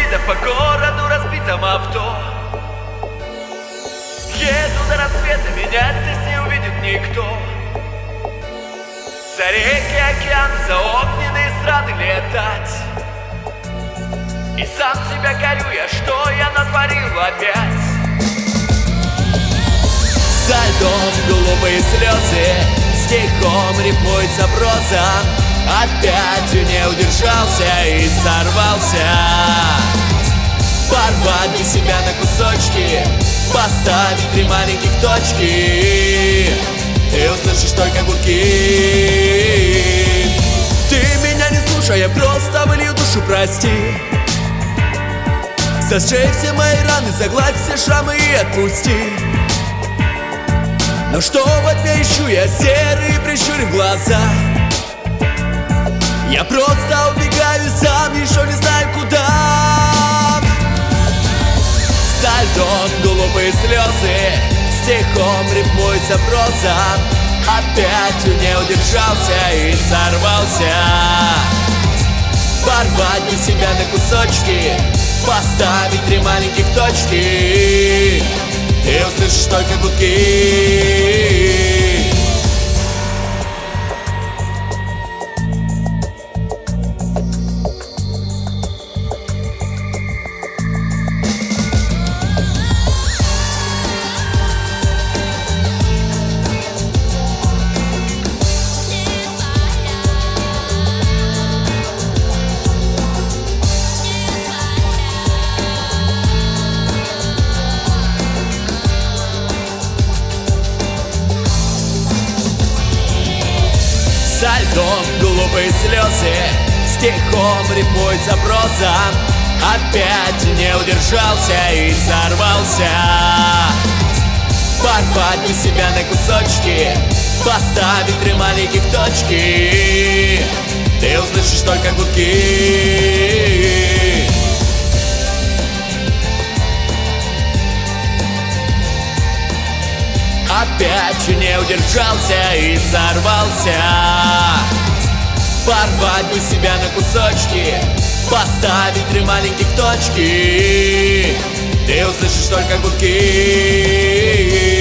ездя по городу разбитом авто. Еду до рассвета, меня здесь не увидит никто. За реки, океаны, за огненные эстрады летать. И сам себя корю я, что я натворил опять. За льдом голубые слезы, стихом рифмуется проза. Опять не удержался и сорвался. Порвать бы себя на кусочки, поставить 3 маленьких точки, и услышишь только гудки. Ты меня не слушай, я просто вылью душу, прости. Зашей все мои раны, загладь все шрамы и отпусти. Но что во тьме ищу я, серые прищурив глаза? Я просто убегаю сам, еще не знаю куда. За льдом голубые слезы, стихом рифмуется проза. Опять не удержался и сорвался. Порвать бы себя на кусочки, поставить 3 маленьких точки, и услышишь только гудки. За льдом голубые слезы, стихом рифмуется проза. Опять не удержался и сорвался. Порвать бы себя на кусочки, поставить 3 маленьких точки, ты услышишь только гудки. Опять не удержался и сорвался. Порвать бы себя на кусочки, поставить 3 маленьких точки, ты услышишь только гудки.